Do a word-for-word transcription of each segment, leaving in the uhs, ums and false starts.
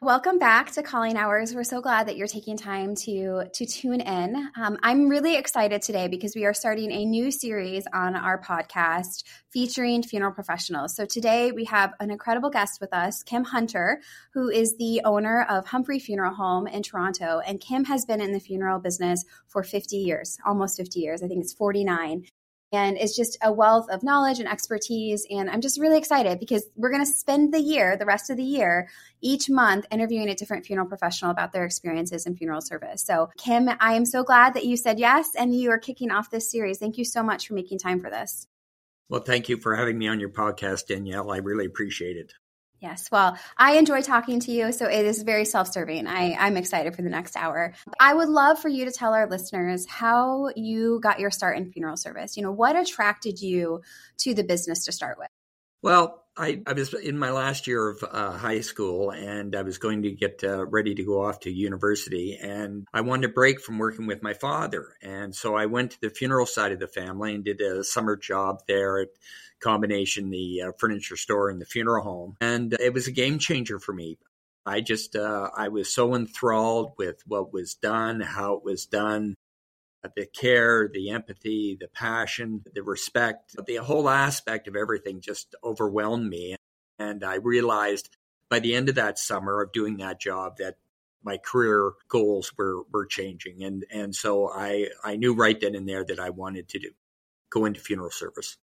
Welcome back to Calling Hours. We're so glad that you're taking time to, to tune in. Um, I'm really excited today because we are starting a new series on our podcast featuring funeral professionals. So today we have an incredible guest with us, Kim Hunter, who is the owner of Humphrey Funeral Home in Toronto. And Kim has been in the funeral business for fifty years, almost fifty years. I think it's forty-nine. And it's just a wealth of knowledge and expertise. And I'm just really excited because we're going to spend the year, the rest of the year, each month interviewing a different funeral professional about their experiences in funeral service. So Kim, I am so glad that you said yes and you are kicking off this series. Thank you so much for making time for this. Well, thank you for having me on your podcast, Danielle. I really appreciate it. Yes. Well, I enjoy talking to you, so it is very self-serving. I, I'm excited for the next hour. I would love for you to tell our listeners how you got your start in funeral service. You know, what attracted you to the business to start with? Well, I, I was in my last year of uh, high school, and I was going to get uh, ready to go off to university, and I wanted a break from working with my father. And so I went to the funeral side of the family and did a summer job there at combination, the uh, furniture store and the funeral home. And it was a game changer for me. I just, uh, I was so enthralled with what was done, how it was done, the care, the empathy, the passion, the respect, the whole aspect of everything just overwhelmed me. And I realized by the end of that summer of doing that job that my career goals were, were changing. And, and so I, I knew right then and there that I wanted to do, go into funeral service.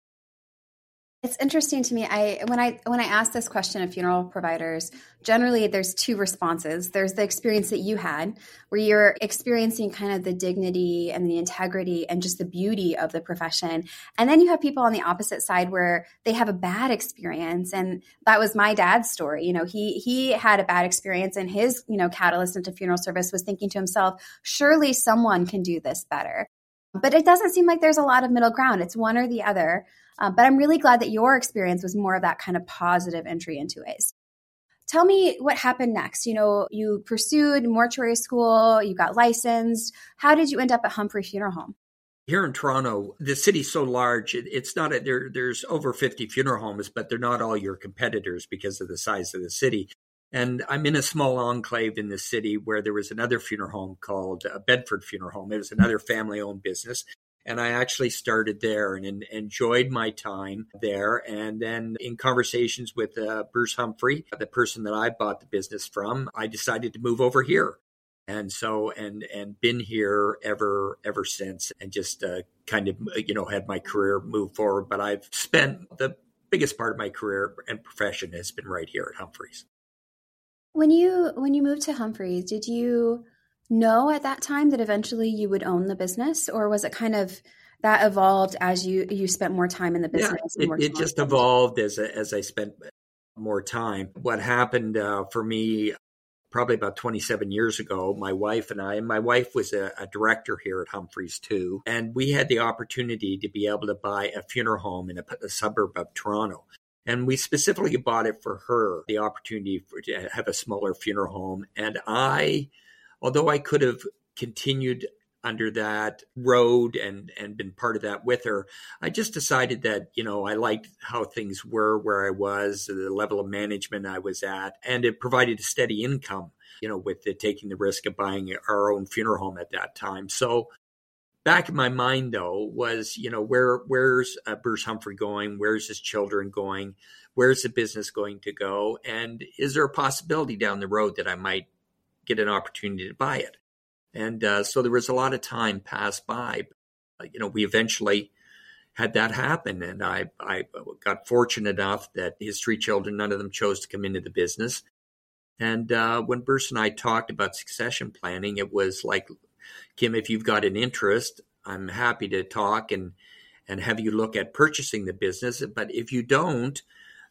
It's interesting to me. I when I when I ask this question of funeral providers, generally there's two responses. There's the experience that you had, where you're experiencing kind of the dignity and the integrity and just the beauty of the profession. And then you have people on the opposite side where they have a bad experience. And that was my dad's story. You know, he he had a bad experience, and his, you know, catalyst into funeral service was thinking to himself, surely someone can do this better. But it doesn't seem like there's a lot of middle ground. It's one or the other. Uh, but I'm really glad that your experience was more of that kind of positive entry into it. So tell me what happened next. You know, you pursued mortuary school, you got licensed. How did you end up at Humphrey Funeral Home? Here in Toronto, the city's so large, it, it's not a, there. There's over fifty funeral homes, but they're not all your competitors because of the size of the city. And I'm in a small enclave in the city where there was another funeral home called uh, Bedford Funeral Home. It was another family-owned business. And I actually started there and, and enjoyed my time there. And then in conversations with uh, Bruce Humphrey, the person that I bought the business from, I decided to move over here. And so, and, and been here ever, ever since, and just uh, kind of, you know, had my career move forward. But I've spent the biggest part of my career and profession has been right here at Humphreys. When you, when you moved to Humphreys, did you know at that time that eventually you would own the business, or was it kind of that evolved as you you spent more time in the business? Yeah, it, it just evolved as as I spent more time. What happened uh, for me probably about twenty-seven years ago, my wife and I, and my wife was a, a director here at Humphreys too, and we had the opportunity to be able to buy a funeral home in a, a suburb of Toronto. And we specifically bought it for her, the opportunity for, to have a smaller funeral home. And I, although I could have continued under that road and, and been part of that with her, I just decided that, you know, I liked how things were where I was, the level of management I was at, and it provided a steady income, you know, with the, taking the risk of buying our own funeral home at that time. So back in my mind, though, was, you know, where where's uh, Bruce Humphrey going? Where's his children going? Where's the business going to go? And is there a possibility down the road that I might get an opportunity to buy it? And uh, so there was a lot of time passed by. But, you know, we eventually had that happen. And I, I got fortunate enough that his three children, none of them chose to come into the business. And uh, when Bruce and I talked about succession planning, it was like, Kim, if you've got an interest, I'm happy to talk and and have you look at purchasing the business. But if you don't,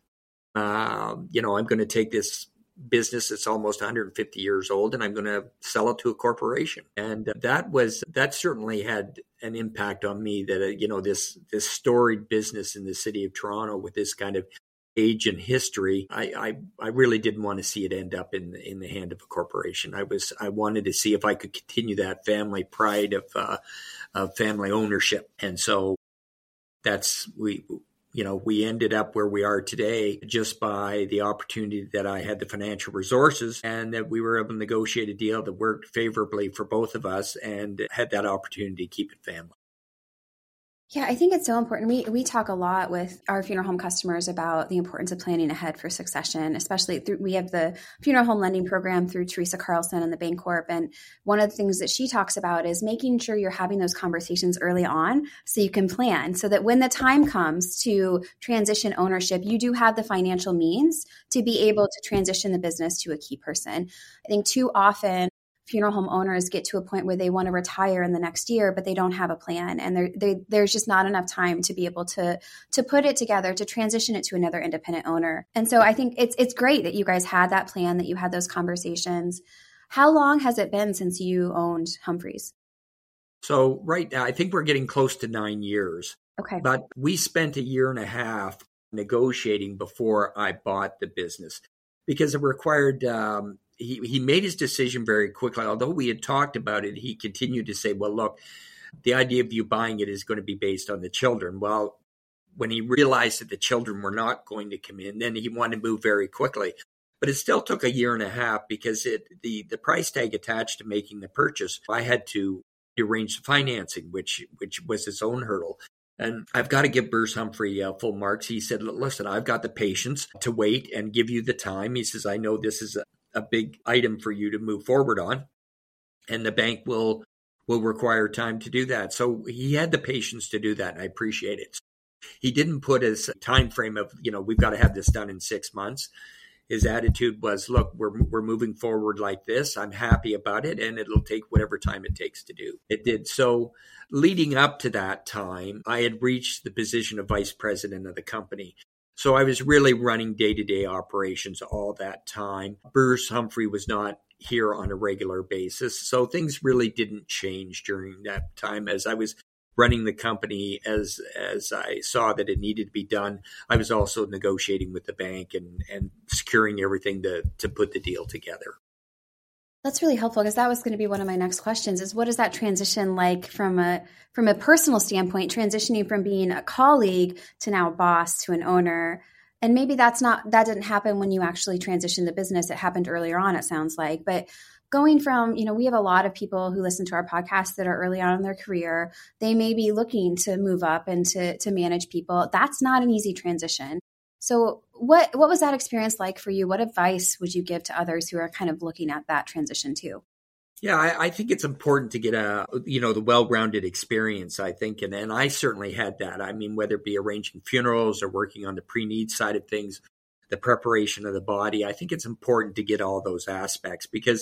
uh, you know, I'm going to take this business that's almost one hundred fifty years old and I'm going to sell it to a corporation. And that was that certainly had an impact on me that, uh, you know, this this storied business in the city of Toronto with this kind of age and history, I, I, I really didn't want to see it end up in in the hand of a corporation. I was I wanted to see if I could continue that family pride of uh, of family ownership, and so that's we You know, we ended up where we are today just by the opportunity that I had the financial resources and that we were able to negotiate a deal that worked favorably for both of us and had that opportunity to keep it family. Yeah, I think it's so important. We we talk a lot with our funeral home customers about the importance of planning ahead for succession, especially through, we have the funeral home lending program through Teresa Carlson and the Bancorp. And one of the things that she talks about is making sure you're having those conversations early on so you can plan so that when the time comes to transition ownership, you do have the financial means to be able to transition the business to a key person. I think too often, funeral home owners get to a point where they want to retire in the next year, but they don't have a plan. And there, they, there's just not enough time to be able to, to put it together, to transition it to another independent owner. And so I think it's, it's great that you guys had that plan, that you had those conversations. How long has it been since you owned Humphreys? So right now, I think we're getting close to nine years. Okay. But we spent a year and a half negotiating before I bought the business because it required, um, He he made his decision very quickly. Although we had talked about it, he continued to say, well, look, the idea of you buying it is going to be based on the children. Well, when he realized that the children were not going to come in, then he wanted to move very quickly. But it still took a year and a half because it the, the price tag attached to making the purchase, I had to arrange the financing, which which was its own hurdle. And I've got to give Bruce Humphrey uh, full marks. He said, listen, I've got the patience to wait and give you the time. He says, I know this is a a big item for you to move forward on, and the bank will will require time to do that. So he had the patience to do that, and I appreciate it. He didn't put his time frame of, you know, we've got to have this done in six months. His attitude was, look, we're we're moving forward like this. I'm happy about it, and it'll take whatever time it takes to do. It did. So leading up to that time, I had reached the position of vice president of the company. So I was really running day-to-day operations all that time. Bruce Humphrey was not here on a regular basis. So things really didn't change during that time as I was running the company. As as I saw that it needed to be done, I was also negotiating with the bank and, and securing everything to, to put the deal together. That's really helpful because that was going to be one of my next questions is what is that transition like from a from a personal standpoint, transitioning from being a colleague to now a boss to an owner? And maybe that's not that didn't happen when you actually transitioned the business. It happened earlier on, it sounds like. But going from, you know, we have a lot of people who listen to our podcast that are early on in their career. They may be looking to move up and to to manage people. That's not an easy transition. So what what was that experience like for you? What advice would you give to others who are kind of looking at that transition too? Yeah, I, I think it's important to get a, you know, the well-rounded experience, I think. And, and I certainly had that. I mean, whether it be arranging funerals or working on the pre-need side of things, the preparation of the body, I think it's important to get all those aspects because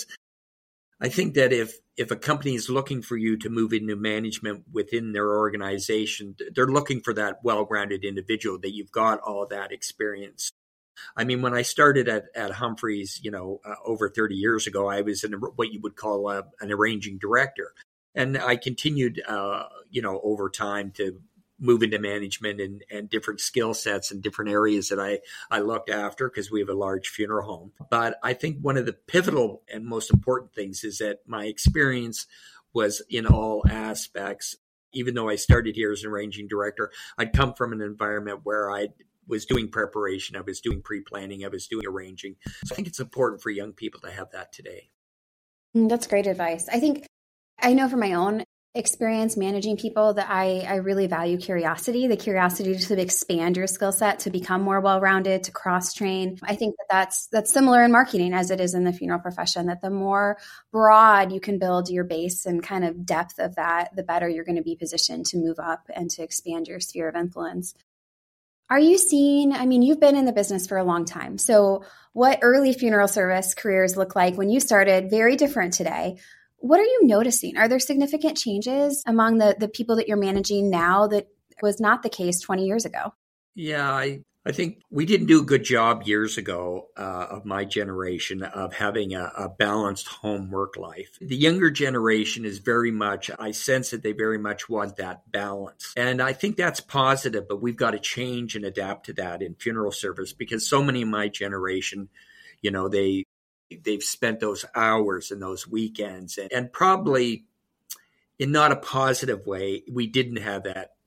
I think that if if a company is looking for you to move into management within their organization, they're looking for that well-rounded individual, that you've got all of that experience. I mean, when I started at, at Humphreys, you know, uh, over thirty years ago, I was in what you would call a, an arranging director. And I continued, uh, you know, over time to move into management and, and different skill sets and different areas that I, I looked after because we have a large funeral home. But I think one of the pivotal and most important things is that my experience was in all aspects. Even though I started here as an arranging director, I'd come from an environment where I was doing preparation, I was doing pre-planning, I was doing arranging. So I think it's important for young people to have that today. That's great advice. I think I know from my own experience managing people that I, I really value curiosity, the curiosity to expand your skill set, to become more well-rounded, to cross-train. I think that that's, that's similar in marketing as it is in the funeral profession, that the more broad you can build your base and kind of depth of that, the better you're going to be positioned to move up and to expand your sphere of influence. Are you seeing, I mean, you've been in the business for a long time. So what early funeral service careers look like when you started, very different today. What are you noticing? Are there significant changes among the, the people that you're managing now that was not the case twenty years ago? Yeah, I, I think we didn't do a good job years ago uh, of my generation of having a, a balanced home work life. The younger generation is very much, I sense that they very much want that balance. And I think that's positive, but we've got to change and adapt to that in funeral service because so many of my generation, you know, they They've spent those hours and those weekends and, and probably in not a positive way, we didn't have that, that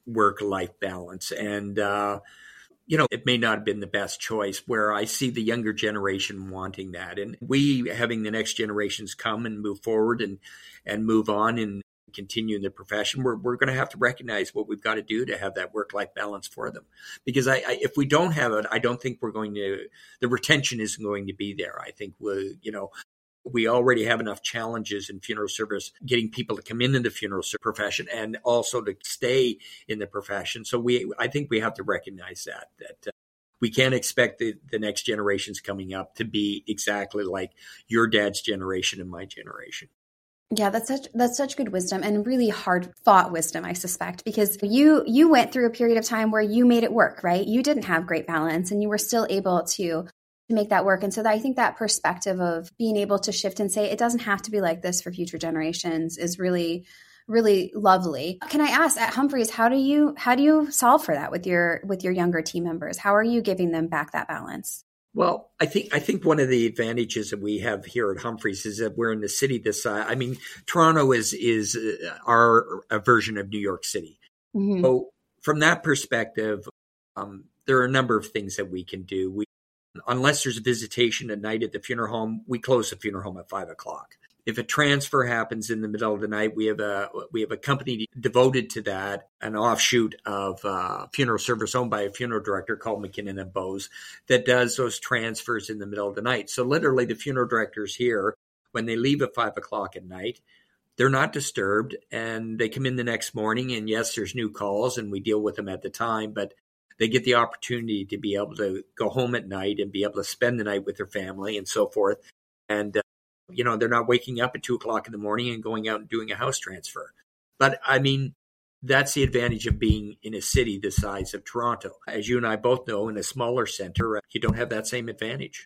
work-life balance. And, uh, you know, it may not have been the best choice, where I see the younger generation wanting that. And we, having the next generations come and move forward and, and move on and continue in the profession, we're, we're going to have to recognize what we've got to do to have that work-life balance for them. Because I, I, if we don't have it, I don't think we're going to, the retention isn't going to be there. I think we'll, you know, we already have enough challenges in funeral service, getting people to come into the funeral profession and also to stay in the profession. So we, I think we have to recognize that, that uh, we can't expect the, the next generations coming up to be exactly like your dad's generation and my generation. Yeah, that's such that's such good wisdom, and really hard fought wisdom, I suspect, because you you went through a period of time where you made it work, right? You didn't have great balance, and you were still able to to make that work. And so that, I think that perspective of being able to shift and say it doesn't have to be like this for future generations is really, really lovely. Can I ask, at Humphreys, how do you how do you solve for that with your with your younger team members? How are you giving them back that balance? Well, I think I think one of the advantages that we have here at Humphreys is that we're in the city this size. I mean, Toronto is is our a version of New York City. Mm-hmm. So from that perspective, um, there are a number of things that we can do. We, unless there's a visitation at night at the funeral home, we close the funeral home at five o'clock. If a transfer happens in the middle of the night, we have a we have a company devoted to that, an offshoot of uh, funeral service owned by a funeral director called McKinnon and Bowes, that does those transfers in the middle of the night. So literally, the funeral directors here, when they leave at five o'clock at night, they're not disturbed, and they come in the next morning. And yes, there's new calls, and we deal with them at the time, but they get the opportunity to be able to go home at night and be able to spend the night with their family and so forth. And uh, you know, they're not waking up at two o'clock in the morning and going out and doing a house transfer. But I mean, that's the advantage of being in a city the size of Toronto. As you and I both know, in a smaller center, you don't have that same advantage.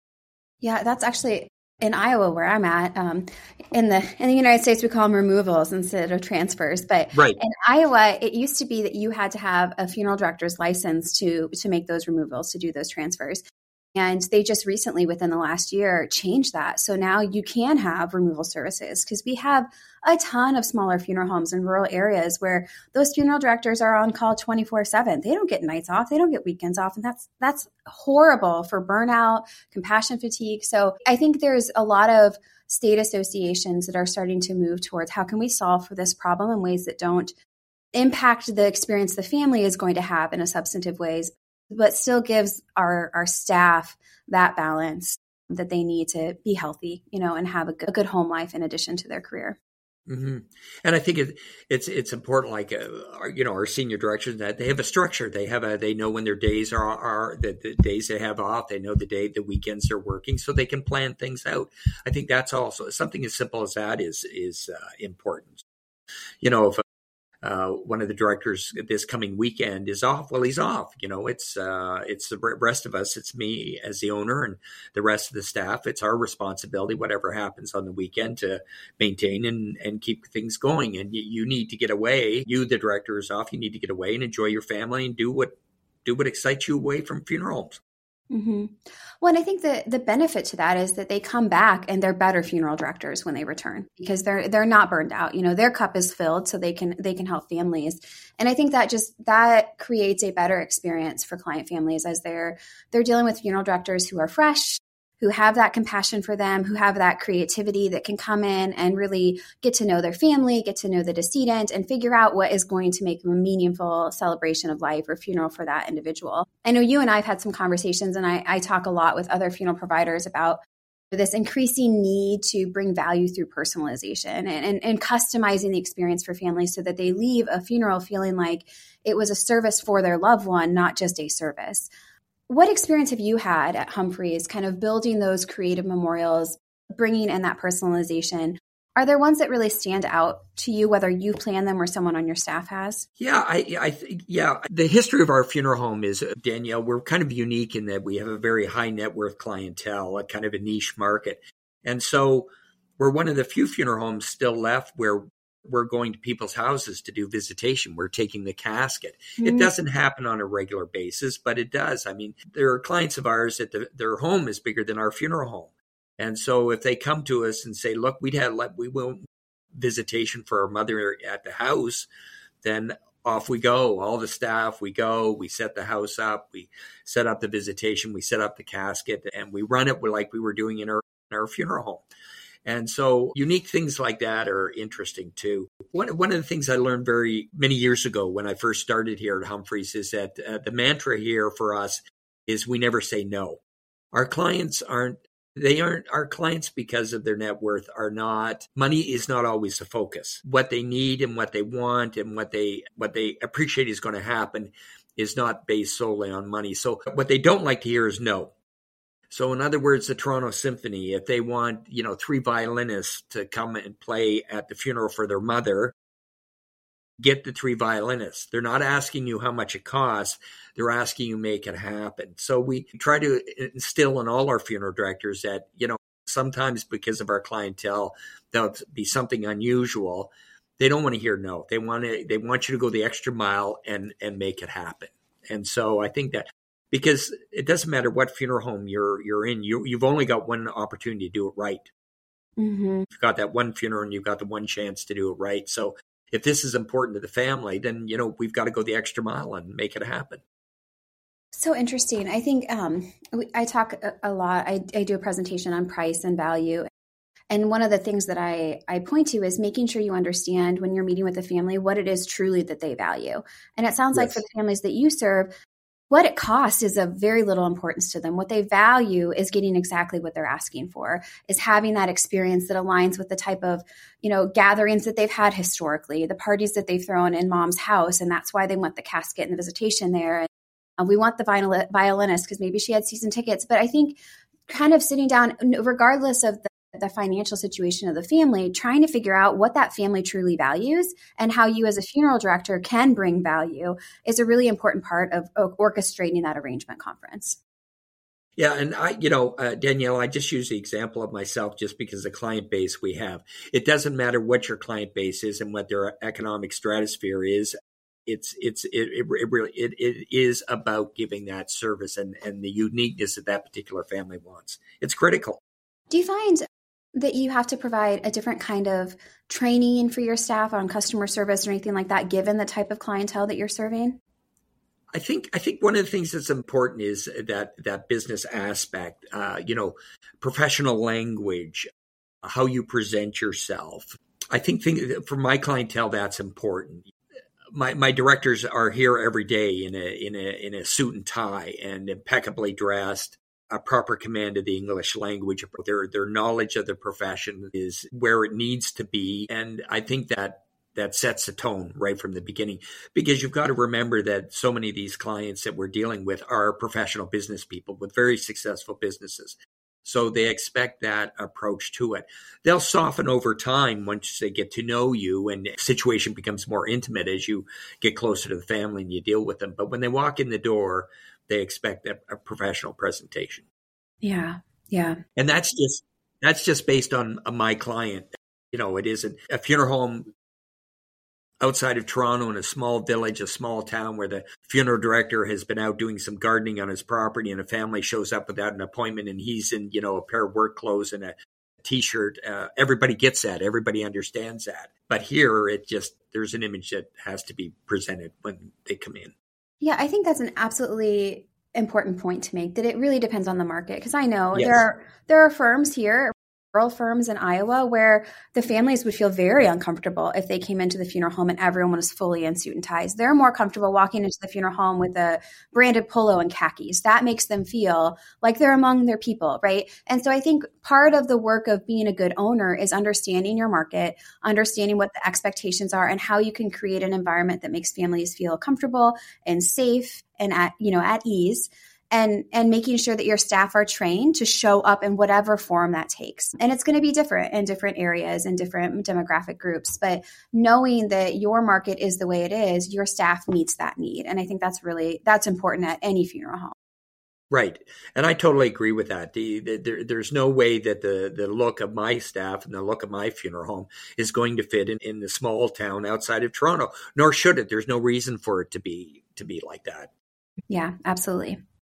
Yeah, that's actually in Iowa where I'm at. Um, in the in the United States, we call them removals instead of transfers. But right. In Iowa, it used to be that you had to have a funeral director's license to to make those removals, to do those transfers. And they just recently, within the last year, changed that. So now you can have removal services, because we have a ton of smaller funeral homes in rural areas where those funeral directors are on call twenty-four seven. They don't get nights off. They don't get weekends off. And that's that's horrible for burnout, compassion fatigue. So I think there's a lot of state associations that are starting to move towards how can we solve for this problem in ways that don't impact the experience the family is going to have in a substantive ways, but still gives our, our staff that balance that they need to be healthy, you know, and have a good, a good home life in addition to their career. Mm-hmm. And I think it, it's it's important, like uh, our, you know, our senior directors, that they have a structure. They have a they know when their days are are the, the days they have off. They know the day the weekends they're working, so they can plan things out. I think that's also something as simple as that is is uh, important. You know, if Uh, one of the directors this coming weekend is off, well, he's off. You know, it's uh, it's the rest of us. It's me as the owner and the rest of the staff. It's our responsibility, whatever happens on the weekend, to maintain and, and keep things going. And you, you need to get away. You, the director, is off. You need to get away and enjoy your family and do what do what excites you away from funeral homes. Mm-hmm. Well, and I think the the benefit to that is that they come back and they're better funeral directors when they return, because they're they're not burned out. You know, their cup is filled, so they can they can help families. And I think that just that creates a better experience for client families as they're they're dealing with funeral directors who are fresh, who have that compassion for them, who have that creativity that can come in and really get to know their family, get to know the decedent, and figure out what is going to make them a meaningful celebration of life or funeral for that individual. I know you and I have had some conversations, and I, I talk a lot with other funeral providers about this increasing need to bring value through personalization and, and, and customizing the experience for families so that they leave a funeral feeling like it was a service for their loved one, not just a service. What experience have you had at Humphreys kind of building those creative memorials, bringing in that personalization? Are there ones that really stand out to you, whether you plan them or someone on your staff has? Yeah, I, I think, yeah. The history of our funeral home is, Danielle, we're kind of unique in that we have a very high net worth clientele, a kind of a niche market. And so we're one of the few funeral homes still left where we're going to people's houses to do visitation. We're taking the casket. Mm-hmm. It doesn't happen on a regular basis, but it does. I mean, there are clients of ours that the, their home is bigger than our funeral home. And so if they come to us and say, look, we'd have, we will visitation for our mother at the house, then off we go. All the staff, we go, we set the house up, we set up the visitation, we set up the casket, and we run it like we were doing in our, in our funeral home. And so unique things like that are interesting too. One, one of the things I learned very many years ago when I first started here at Humphreys is that uh, the mantra here for us is we never say no. Our clients aren't, they aren't our clients because of their net worth are not, money is not always the focus. What they need and what they want and what they, what they appreciate is going to happen is not based solely on money. So what they don't like to hear is no. So in other words, the Toronto Symphony, if they want, you know, three violinists to come and play at the funeral for their mother, get the three violinists. They're not asking you how much it costs. They're asking you make it happen. So we try to instill in all our funeral directors that, you know, sometimes because of our clientele, there'll be something unusual. They don't want to hear no. They want to, they want you to go the extra mile and, and make it happen. And so I think that, because it doesn't matter what funeral home you're you're in, you, you've only got one opportunity to do it right. Mm-hmm. You've got that one funeral and you've got the one chance to do it right. So if this is important to the family, then, you know, we've got to go the extra mile and make it happen. So interesting. I think um, I talk a lot. I, I do a presentation on price and value. And one of the things that I, I point to is making sure you understand when you're meeting with a family what it is truly that they value. And it sounds yes. like for the families that you serve, what it costs is of very little importance to them. What they value is getting exactly what they're asking for, is having that experience that aligns with the type of, you know, gatherings that they've had historically, the parties that they've thrown in mom's house. And that's why they want the casket and the visitation there. And uh, we want the viol- violinist because maybe she had season tickets. But I think kind of sitting down, regardless of the the financial situation of the family, trying to figure out what that family truly values and how you as a funeral director can bring value is a really important part of orchestrating that arrangement conference. Yeah. And I, you know, uh, Danielle, I just use the example of myself just because the client base we have. It doesn't matter what your client base is and what their economic stratosphere is. It's, it's, it, it, it really, it, it is about giving that service and, and the uniqueness that that particular family wants. It's critical. Do you find that you have to provide a different kind of training for your staff on customer service or anything like that, given the type of clientele that you're serving? I think I think one of the things that's important is that that business aspect, uh, you know, professional language, how you present yourself. I think think, for my clientele, that's important. My my directors are here every day in a in a in a suit and tie and impeccably dressed. A proper command of the English language. Their their knowledge of the profession is where it needs to be. And I think that that sets a tone right from the beginning, because you've got to remember that so many of these clients that we're dealing with are professional business people with very successful businesses. So they expect that approach to it. They'll soften over time once they get to know you and the situation becomes more intimate as you get closer to the family and you deal with them. But when they walk in the door, they expect a, a professional presentation. Yeah. Yeah. And that's just, that's just based on my client. You know, it isn't a funeral home outside of Toronto in a small village, a small town where the funeral director has been out doing some gardening on his property and a family shows up without an appointment and he's in, you know, a pair of work clothes and a t-shirt. Uh, everybody gets that. Everybody understands that. But here it just, there's an image that has to be presented when they come in. Yeah, I think that's an absolutely important point to make, that it really depends on the market. Because I know yes. there are there are firms here, rural firms in Iowa, where the families would feel very uncomfortable if they came into the funeral home and everyone was fully in suit and ties. They're more comfortable walking into the funeral home with a branded polo and khakis. That makes them feel like they're among their people, right? And so I think part of the work of being a good owner is understanding your market, understanding what the expectations are, and how you can create an environment that makes families feel comfortable and safe and at, you know, at ease. And and making sure that your staff are trained to show up in whatever form that takes. And it's going to be different in different areas and different demographic groups. But knowing that your market is the way it is, your staff meets that need. And I think that's really, that's important at any funeral home. Right. And I totally agree with that. The, the, there, there's no way that the, the look of my staff and the look of my funeral home is going to fit in, in the small town outside of Toronto, nor should it. There's no reason for it to be to be like that. Yeah, absolutely.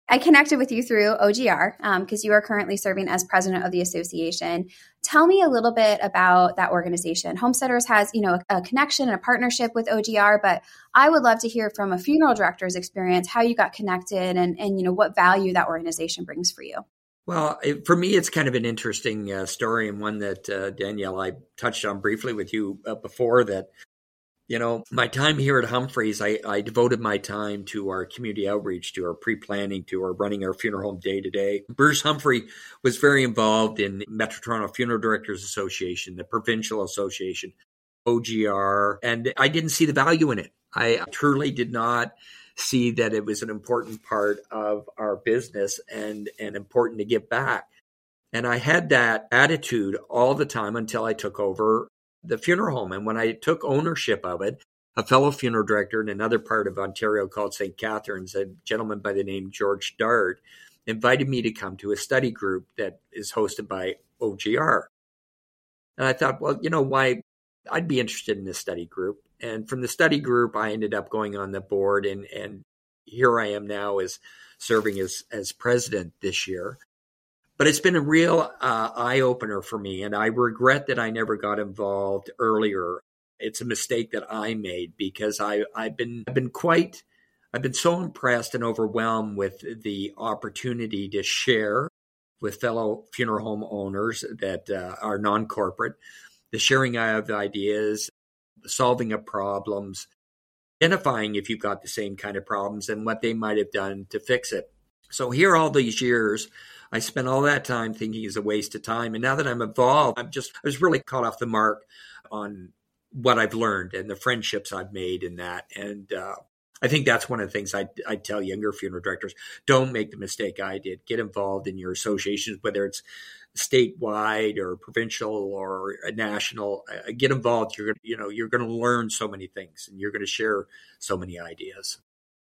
I connected with you through O G R because um, you are currently serving as president of the association. Tell me a little bit about that organization. Homesteaders has, you know, a, a connection and a partnership with O G R, but I would love to hear from a funeral director's experience, how you got connected and, and you know, what value that organization brings for you. Well, it, for me, it's kind of an interesting uh, story, and one that, uh, Danielle, I touched on briefly with you uh, before that. You know, my time here at Humphreys, I, I devoted my time to our community outreach, to our pre-planning, to our running our funeral home day to day. Bruce Humphrey was very involved in Metro Toronto Funeral Directors Association, the Provincial Association, O G R, and I didn't see the value in it. I truly did not see that it was an important part of our business and, and important to give back. And I had that attitude all the time until I took over the funeral home. And when I took ownership of it, a fellow funeral director in another part of Ontario called Saint Catharines, a gentleman by the name George Dard, invited me to come to a study group that is hosted by O G R. And I thought, well, you know, why I'd be interested in this study group. And from the study group, I ended up going on the board, and, and here I am now as serving as, as president this year. But it's been a real uh, eye-opener for me, and I regret that I never got involved earlier. It's a mistake that I made because I, I've been I've been quite I've been so impressed and overwhelmed with the opportunity to share with fellow funeral home owners that uh, are non-corporate, the sharing of ideas, solving of problems, identifying if you've got the same kind of problems and what they might have done to fix it. So here all these years, I spent all that time thinking it's a waste of time. And now that I'm involved, I'm just, I was really caught off the mark on what I've learned and the friendships I've made in that. And uh, I think that's one of the things I I tell younger funeral directors: don't make the mistake I did. Get involved in your associations, whether it's statewide or provincial or national. Uh, get involved. You're gonna, you know, you're going to learn so many things, and you're going to share so many ideas.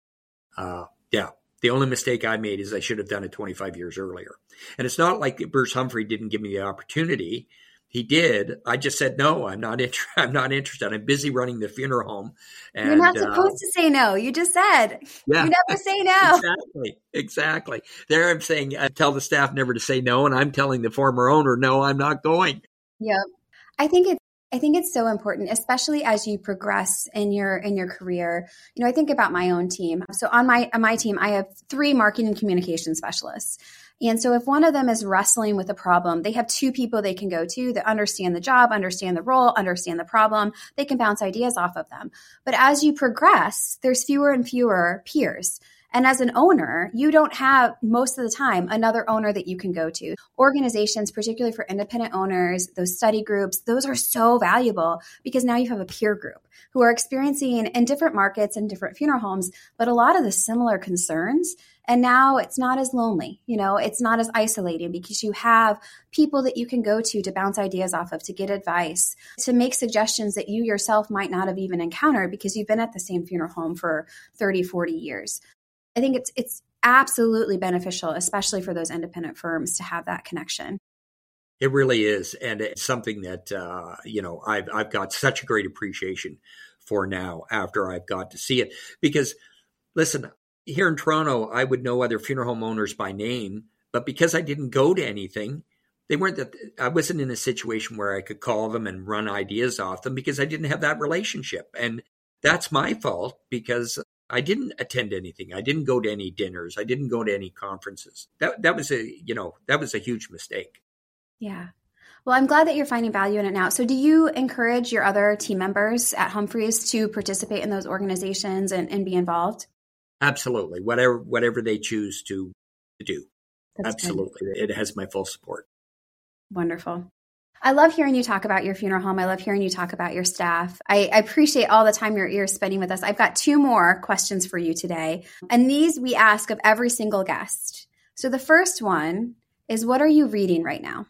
Uh, yeah. The only mistake I made is I should have done it twenty-five years earlier. And it's not like Bruce Humphrey didn't give me the opportunity. He did. I just said, no, I'm not inter- I'm not interested. I'm busy running the funeral home. And, You're not supposed uh, to say no. You just said. Yeah. You never say no. Exactly. Exactly. There I'm saying, I tell the staff never to say no, and I'm telling the former owner, no, I'm not going. Yep. I think it's I think it's so important, especially as you progress in your in your career. You know, I think about my own team. So on my on my team, I have three marketing and communication specialists. And so if one of them is wrestling with a problem, they have two people they can go to that understand the job, understand the role, understand the problem. They can bounce ideas off of them. But as you progress, there's fewer and fewer peers. And as an owner, you don't have, most of the time, another owner that you can go to. Organizations, particularly for independent owners, those study groups, those are so valuable because now you have a peer group who are experiencing in different markets and different funeral homes, but a lot of the similar concerns. And now it's not as lonely, you know, it's not as isolating because you have people that you can go to to bounce ideas off of, to get advice, to make suggestions that you yourself might not have even encountered because you've been at the same funeral home for thirty, forty years. I think it's it's absolutely beneficial, especially for those independent firms, to have that connection. It really is. And it's something that, uh, you know, I've, I've got such a great appreciation for now after I've got to see it. Because, listen, here in Toronto, I would know other funeral home owners by name, but because I didn't go to anything, they weren't that I wasn't in a situation where I could call them and run ideas off them because I didn't have that relationship. And that's my fault because I didn't attend anything. I didn't go to any dinners. I didn't go to any conferences. That that was a, you know, that was a huge mistake. Yeah. Well, I'm glad that you're finding value in it now. So do you encourage your other team members at Humphreys to participate in those organizations and, and be involved? Absolutely. Whatever whatever they choose to, to do. That's Absolutely. Good. It has my full support. Wonderful. I love hearing you talk about your funeral home. I love hearing you talk about your staff. I, I appreciate all the time you're, you're spending with us. I've got two more questions for you today. And these we ask of every single guest. So the first one is, what are you reading right now?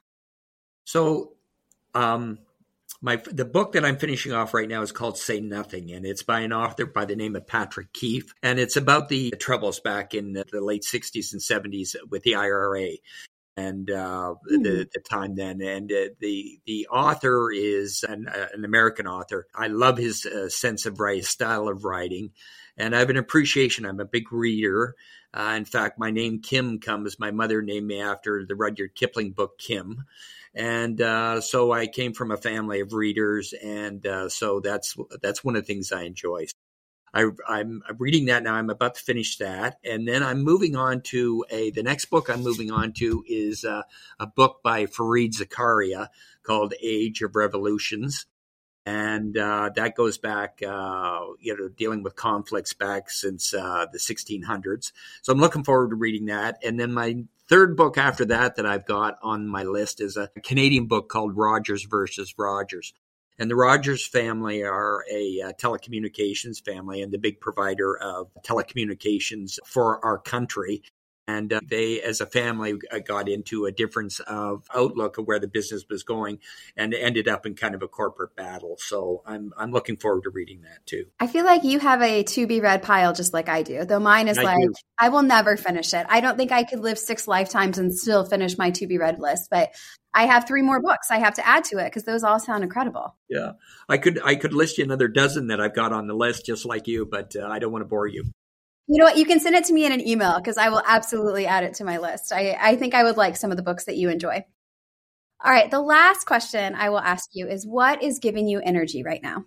So um, my the book that I'm finishing off right now is called Say Nothing. And it's by an author by the name of Patrick Keefe. And it's about the troubles back in the late sixties and seventies with the I R A. and uh, Mm. the, the time then. And uh, the the author is an, uh, an American author. I love his uh, sense of writing, style of writing, and I have an appreciation. I'm a big reader. Uh, in fact, my name Kim comes, my mother named me after the Rudyard Kipling book, Kim. And uh, so I came from a family of readers, and uh, so that's that's one of the things I enjoy. I, I'm reading that now. I'm about to finish that. And then I'm moving on to a, the next book I'm moving on to is uh, a book by Fareed Zakaria called Age of Revolutions. And uh, that goes back, uh, you know, dealing with conflicts back since uh, the sixteen hundreds. So I'm looking forward to reading that. And then my third book after that that I've got on my list is a Canadian book called Rogers versus Rogers. And the Rogers family are a uh, telecommunications family and the big provider of telecommunications for our country. And uh, they, as a family, got into a difference of outlook of where the business was going and ended up in kind of a corporate battle. So I'm I'm looking forward to reading that too. I feel like you have a to-be-read pile just like I do, though mine is I like, do. I will never finish it. I don't think I could live six lifetimes and still finish my to-be-read list, but I have three more books I have to add to it because those all sound incredible. Yeah, I could I could list you another dozen that I've got on the list just like you, but uh, I don't want to bore you. You know what? You can send it to me in an email because I will absolutely add it to my list. I, I think I would like some of the books that you enjoy. All right. The last question I will ask you is, what is giving you energy right now?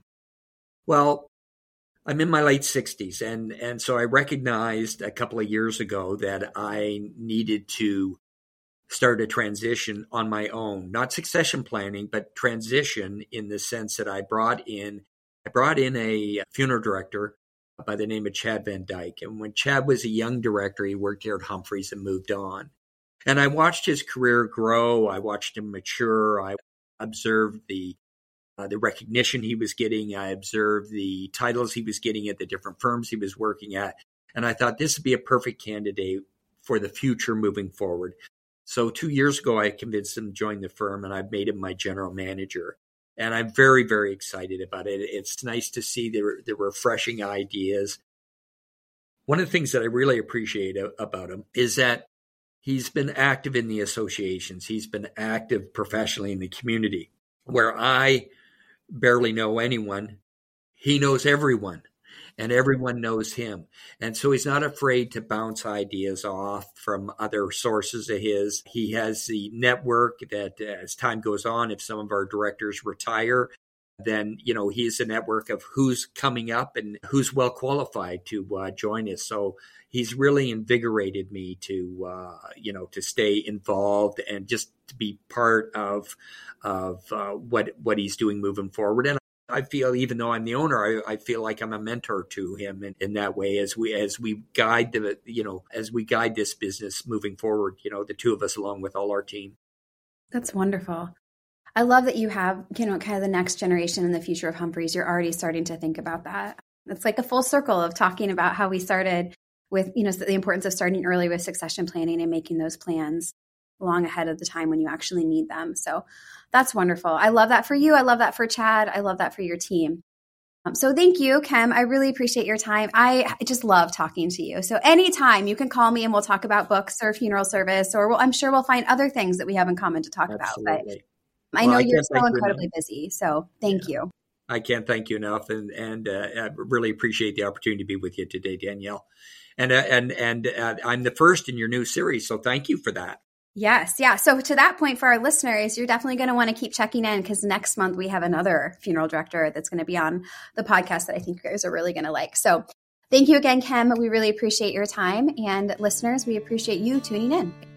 Well, I'm in my late sixties, and, and so I recognized a couple of years ago that I needed to start a transition on my own, not succession planning, but transition in the sense that I brought in, I brought in a funeral director by the name of Chad Van Dyke. And when Chad was a young director, he worked here at Humphreys and moved on. And I watched his career grow. I watched him mature. I observed the uh, the recognition he was getting. I observed the titles he was getting at the different firms he was working at. And I thought this would be a perfect candidate for the future moving forward. So two years ago, I convinced him to join the firm, and I've made him my general manager. And I'm very, very excited about it. It's nice to see the, the refreshing ideas. One of the things that I really appreciate about him is that he's been active in the associations. He's been active professionally in the community. Where I barely know anyone, he knows everyone, and everyone knows him. And so he's not afraid to bounce ideas off from other sources of his. He has the network that as time goes on, if some of our directors retire, then, you know, he's a network of who's coming up and who's well qualified to uh, join us. So he's really invigorated me to, uh, you know, to stay involved and just to be part of, of uh, what, what he's doing moving forward. And I feel, even though I'm the owner, I, I feel like I'm a mentor to him in, in that way as we as we guide the you know as we guide this business moving forward. You know, the two of us along with all our team. That's wonderful. I love that you have, you know, kind of the next generation in the future of Humphreys. You're already starting to think about that. It's like a full circle of talking about how we started with, you know, the importance of starting early with succession planning and making those plans long ahead of the time when you actually need them. So that's wonderful. I love that for you. I love that for Chad. I love that for your team. Um, so thank you, Kim. I really appreciate your time. I, I just love talking to you. So anytime you can call me and we'll talk about books or funeral service, or we'll, I'm sure we'll find other things that we have in common to talk Absolutely. about. But I well, know I you're so incredibly you busy. So thank yeah. you. I can't thank you enough. And, and uh, I really appreciate the opportunity to be with you today, Danielle. And, uh, and, and uh, I'm the first in your new series. So thank you for that. Yes. Yeah. So to that point for our listeners, you're definitely going to want to keep checking in because next month we have another funeral director that's going to be on the podcast that I think you guys are really going to like. So thank you again, Kim. We really appreciate your time. And listeners, we appreciate you tuning in.